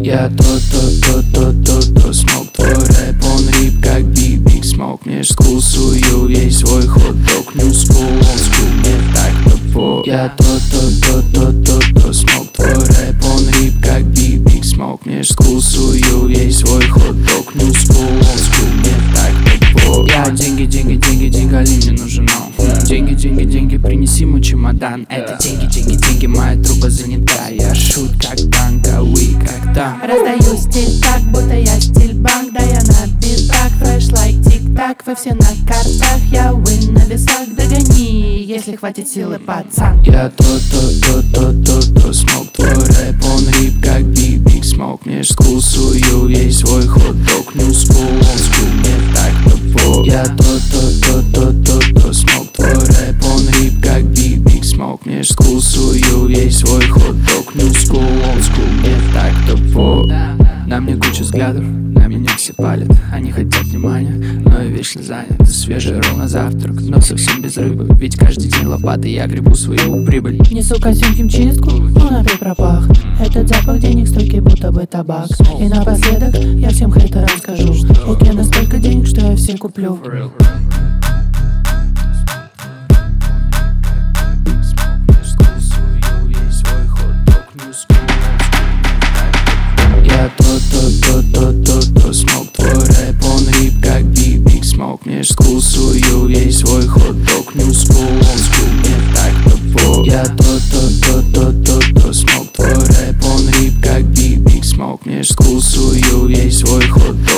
Я то смог твой рэп, он рип как Big Smoke. Меж скусую ей свой хот-дог, New School, Old School, мне так топо. Я то смог твой рэп, он рип как Big Smoke. Меж скусую ей свой хот-дог, New School, Old School, мне так топо. Я деньги, али мне нужен, деньги, принеси мой чемодан. Это деньги, моя труба занята. Я шут как танк, а вы как там. Раздаю стиль так, будто я стиль-банк. Да я на битах, флэш-лайк, тик-так. Вы все на картах, я win на весах. Догони, если хватит силы, пацан. Я то смог твой рэп, он рип как Big Smoke. Меж скусую ей свой хот-дог, New School, Old School, мне так топо. Я то смог твой рэп, он рип как Big Smoke. Меж скусую ей свой хот-дог, New School, Old School, мне так топо. На мне куча взглядов, на меня все палят. Они хотят внимания, но я вечно занят. Свежий ролл на завтрак, но совсем без рыбы. Ведь каждый день лопатой я гребу свою прибыль. Несу костюм химчистку, он опять пропах. Этот запах денег стойкий, будто бы табак. И напоследок я всем хейтерам скажу: у меня настолько денег, что я все куплю. Я то смог твой рэп, он рип как Big Smoke. Меж скусую ей свой хот-дог, New School, Old School, мне так топо. Я то смог твой рэп, он рип как Big Smoke. Меж скусую ей свой хот-дог.